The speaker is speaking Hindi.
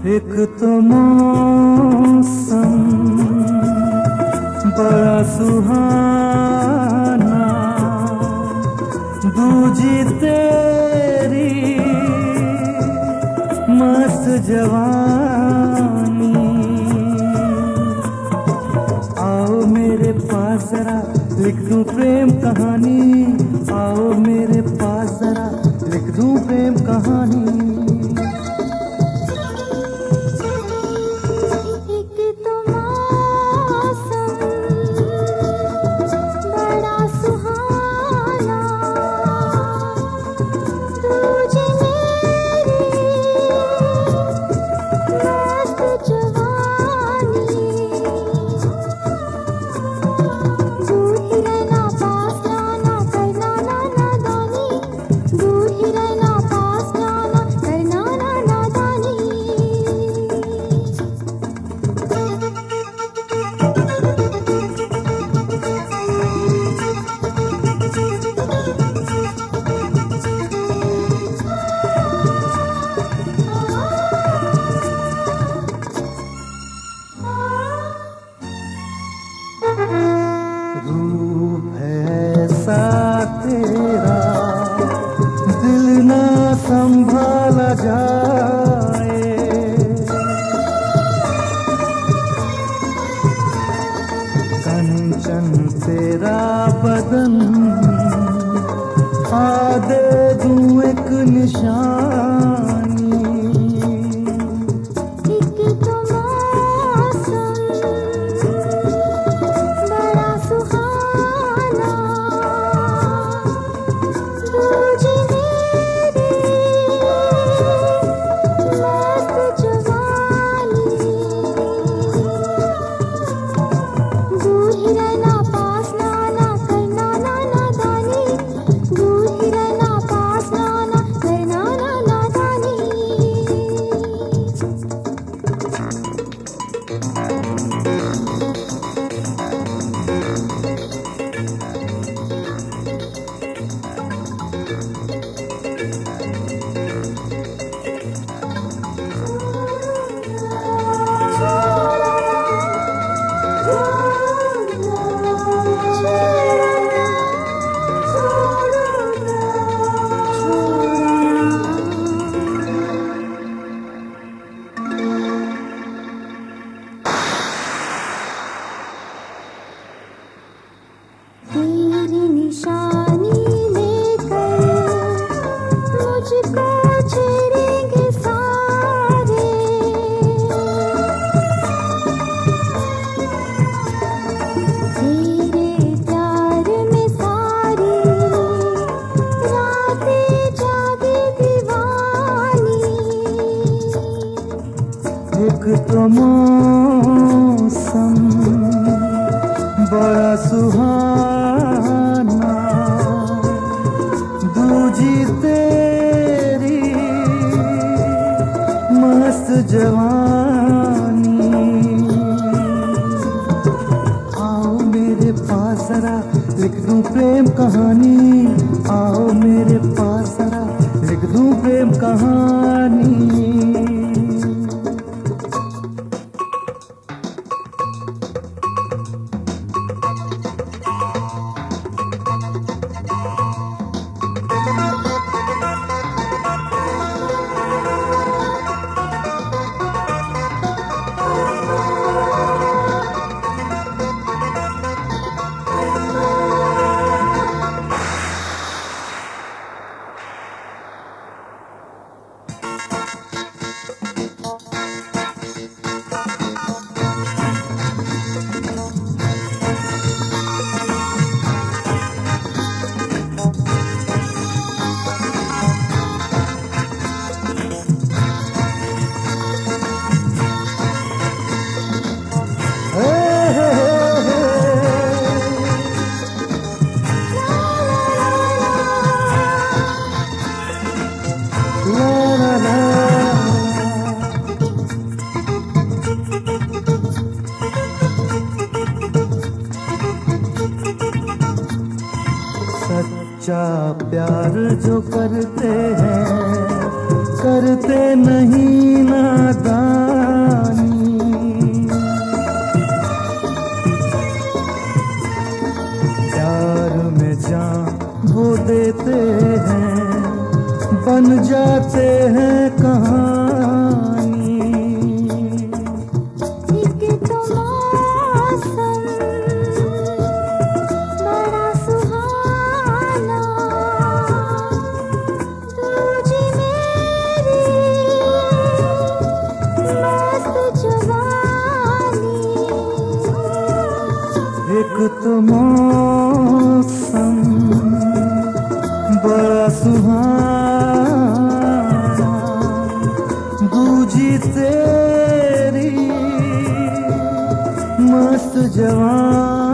एक तो मौसम बड़ा सुहाना, दूजी तेरी मस्त जवानी। आओ मेरे पास जरा लिख दूं प्रेम कहानी, आओ मेरे पास जरा लिख दूं प्रेम कहानी। रूप है ऐसा तेरा दिल ना संभाला जाए, कंचन तेरा बदन आ दे दूं एक निशानी। एक तो मौसम बड़ा सुहाना, दूजी तेरी मस्त जवानी। आओ मेरे पास जरा लिख दूं प्रेम कहानी, आओ मेरे पास जरा लिख दूं प्रेम कहानी। सच्चा प्यार जो करते हैं करते नहीं नादान। तो मौसम बड़ा सुहाना, दूजी तेरी मस्त जवान